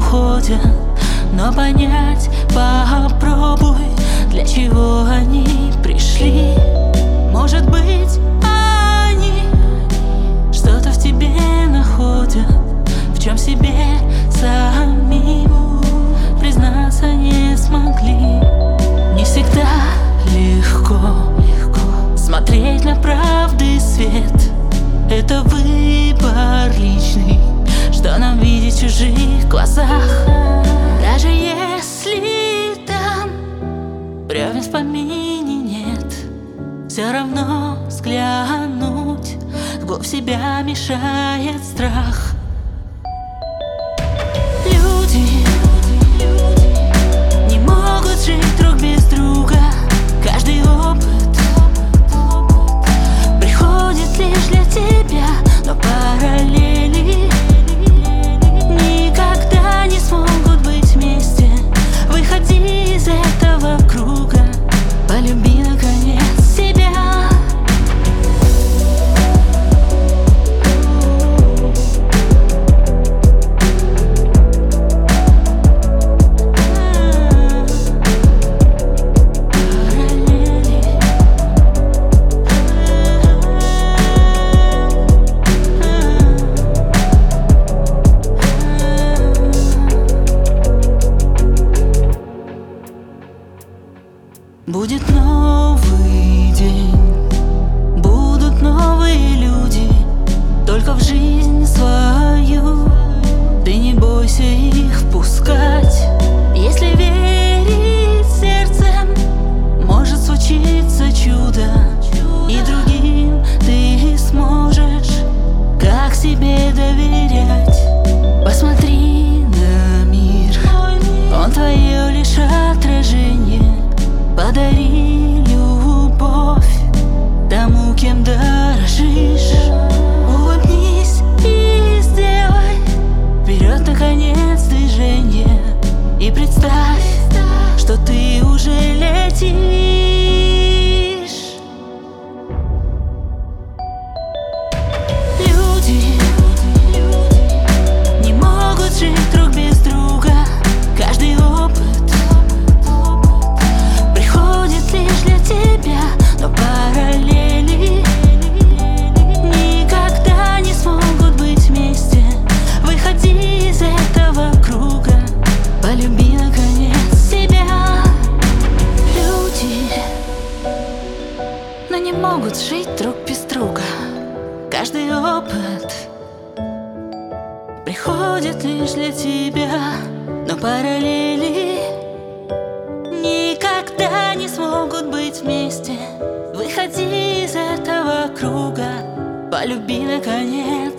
уходят, но понять попробуй, для чего они пришли. Может быть, они что-то в тебе находят, в чем себе самим признаться не смогли. Не всегда легко смотреть на правды свет. Это выбор личный, что нам видеть в чужих глазах. Даже если там бревен в помине нет, все равно взглянуть вглубь себя мешает страх. Люди не могут жить друг без друга. Каждый опыт приходит лишь для тебя, но параллели никогда не смогут быть вместе. Выходи из этого круга, полюби наконец себя. Будет новый день, будут новые люди, только в жизнь свою ты не бойся их впускать. Если верить сердцем, может случиться чудо, и другим ты сможешь как себе доверять. Посмотри на мир, он твое лишь отражение. Подари любовь тому, кем дорожишь. Улыбнись и сделай вперед наконец движение. И представь, что ты уже летишь. Люди не могут жить друг без друга. Каждый опыт лишь для тебя, но параллели никогда не смогут быть вместе. Выходи из этого круга, полюби наконец себя. Люди, но не могут жить друг без друга. Каждый опыт приходит лишь для тебя, но параллели никогда не смогут быть вместе. Выходи из этого круга, полюби наконец